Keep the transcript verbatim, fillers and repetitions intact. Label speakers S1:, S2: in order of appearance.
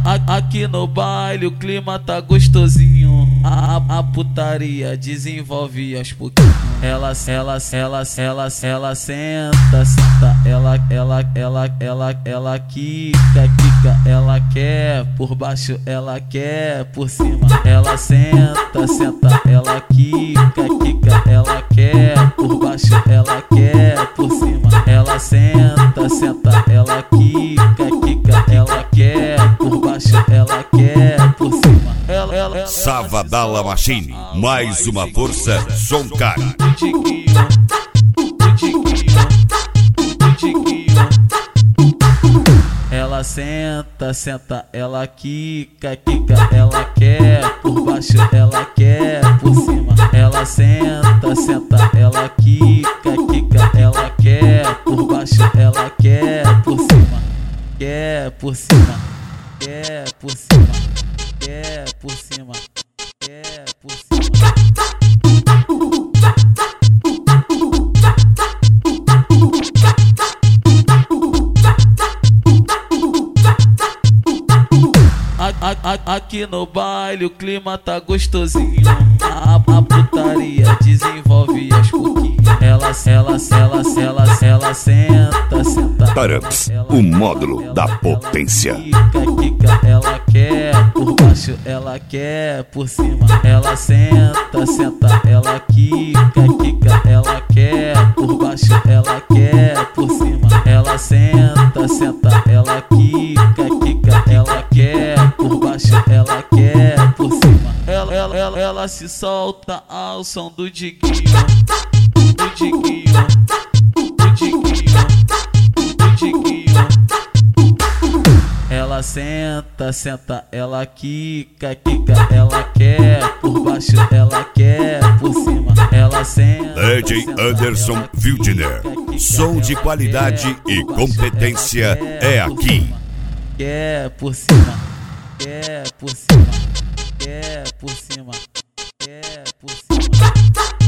S1: A, aqui no baile o clima tá gostosinho. A, a putaria desenvolve aos pouquinhos. Ela, ela, ela, ela, ela senta, senta. Ela, ela, ela, ela, ela quica, quica. Ela quer por baixo, ela quer por cima. Ela senta, senta. Ela quica, quica. Ela quer por baixo, ela quer por cima. Ela senta, senta. Ela quica, quica. Ela quer por baixo, ela quer por cima. Ela, ela, ela,
S2: Savadala Machine, mais uma força, som cara.
S1: Ela senta, senta, ela quica, quica. Ela quer por baixo, ela quer por cima. Ela senta, senta, ela quica, quica. Ela quer por baixo, ela quer por cima. Quer por cima, quer por cima, quer por cima, quer por cima. A, a, aqui no baile o clima tá gostosinho. A, a putaria desenvolve aos pouquinhos. Ela, ela, ela, ela, ela senta, senta.
S2: Taramps, o módulo da potência.
S1: Quica, quica, ela quer por baixo, ela quer por cima. Ela senta, senta, ela quica, quica. Ela quer por baixo, ela quer por cima. Ela senta, senta, ela quica, quica. Ela quer por baixo, ela quer por cima. Ela, ela, ela, ela se solta ao som do diguinho, do diguinho, do diguinho, do diguinho. Ela senta, senta, ela quica, quica. Ela quer por baixo, ela quer por cima. Ela senta,
S2: D J
S1: senta,
S2: Anderson
S1: ela quica,
S2: Wildner,
S1: quica.
S2: som de
S1: Ela
S2: qualidade
S1: quer
S2: e
S1: por baixo,
S2: competência
S1: ela quer
S2: é
S1: por
S2: aqui.
S1: cima. Quer por cima, quer por cima, quer por cima, quer por cima.